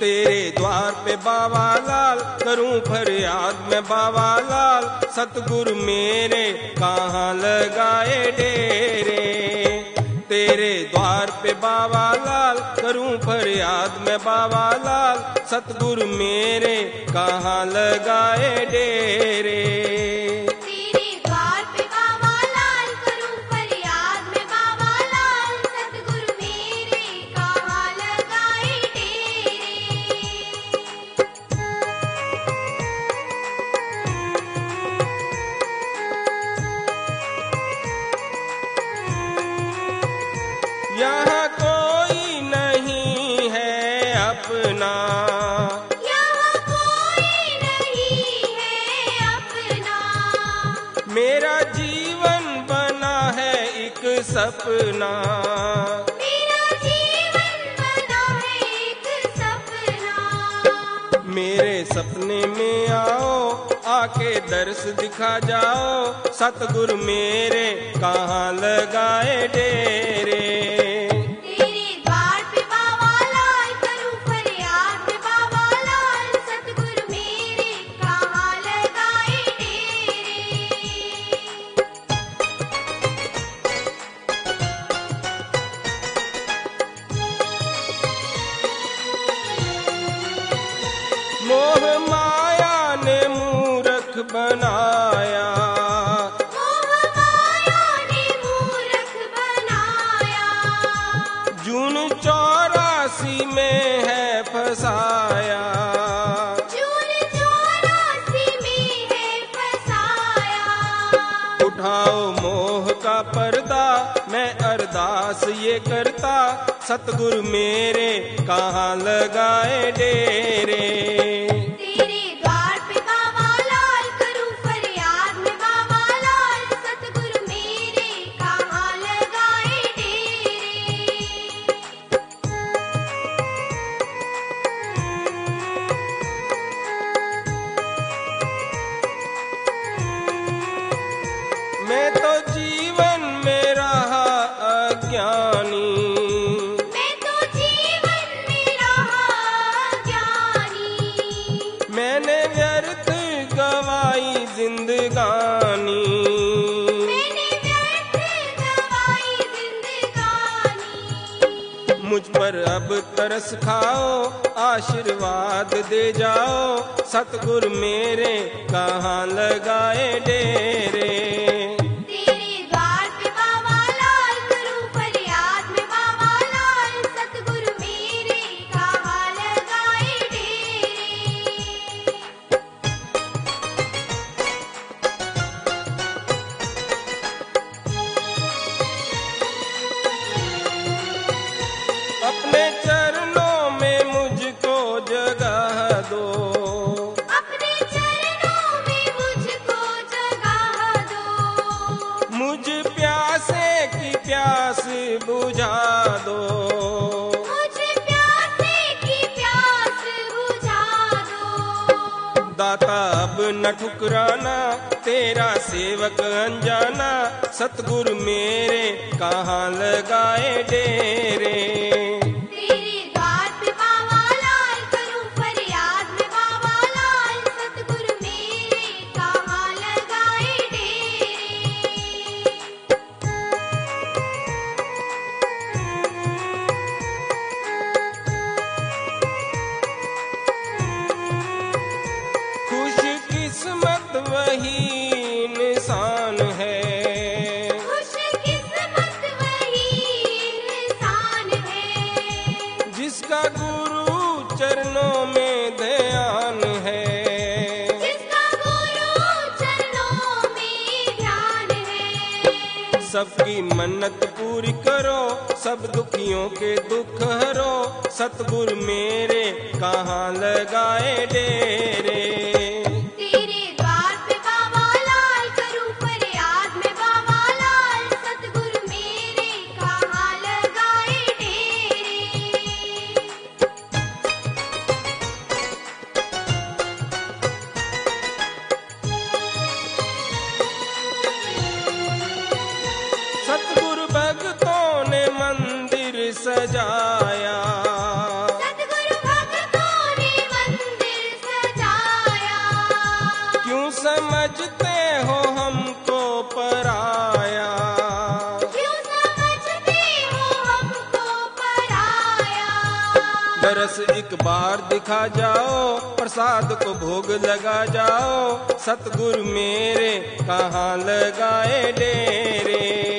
तेरे द्वार पे बाबा लाल करूं फरियाद मैं बाबा लाल, सतगुरु मेरे कहाँ लगाए डेरे। तेरे द्वार पे बाबा लाल करूं फरियाद मैं बाबा लाल, सतगुरु मेरे कहाँ लगाए डेरे। यहाँ कोई नहीं है अपना, यहाँ कोई नहीं है अपना, मेरा जीवन बना है एक सपना, मेरा जीवन बना है एक सपना। मेरे सपने में आओ आके दर्श दिखा जाओ, सतगुरु मेरे कहाँ लगाए डेरे। मोह माया ने मूर्ख बनाया, मोह माया ने मूर्ख बनाया, जून 84 में है फसाया, जून 84 में है फसाया। उठाओ मोह का पर्दा मैं अरदास ये करता, सतगुरु मेरे कहाँ लगाए डेरे। तेरे द्वार पे बाबा लाल करूं फरियाद मैं बाबा लाल, सतगुरु मेरे कहाँ लगाए डेरे। मैं तो जीवन में रहा अज्ञानी, मैंने व्यर्थ गवाई जिंदगानी, मैंने व्यर्थ गवाई जिंदगानी। मुझ पर अब तरस खाओ आशीर्वाद दे जाओ, सतगुरु मेरे कहाँ लगाए डेरे। तेरे द्वार पे बाबा लाल करूं फरियाद मैं बाबा लाल, सतगुरु मेरे कहाँ लगाए डेरे। अपने चरणों में मुझको जगह दो, अपने चरणों में मुझको जगह दो, मुझ प्यासे की प्यास बुझा दो, मुझ प्यासे की प्यास बुझा दो। दाता अब न ठुकराना तेरा सेवक अनजाना, सतगुरु मेरे कहाँ लगाए डेरे। तेरे द्वार पे बाबा लाल करूं फरियाद मैं बाबा लाल, सतगुरु मेरे कहाँ लगाए डेरे। खुश किस्मत वही इंसान है, खुश किस्मत वही इंसान है, जिसका गुरु चरणों में ध्यान है, जिसका गुरु चरणों में ध्यान है। सबकी मन्नत पूरी करो सब दुखियों के दुख हरो, सतगुरु मेरे कहाँ लगाए डेरे। तेरे द्वार पे बाबा लाल करूं फरियाद मैं बाबा लाल, सतगुरु मेरे कहाँ लगाए डेरे। सतगुरु भक्तों ने मंदिर सजाया, सतगुरु भक्तों रस एक बार दिखा जाओ, प्रसाद को भोग लगा जाओ, सतगुरु मेरे कहाँ लगाए डेरे।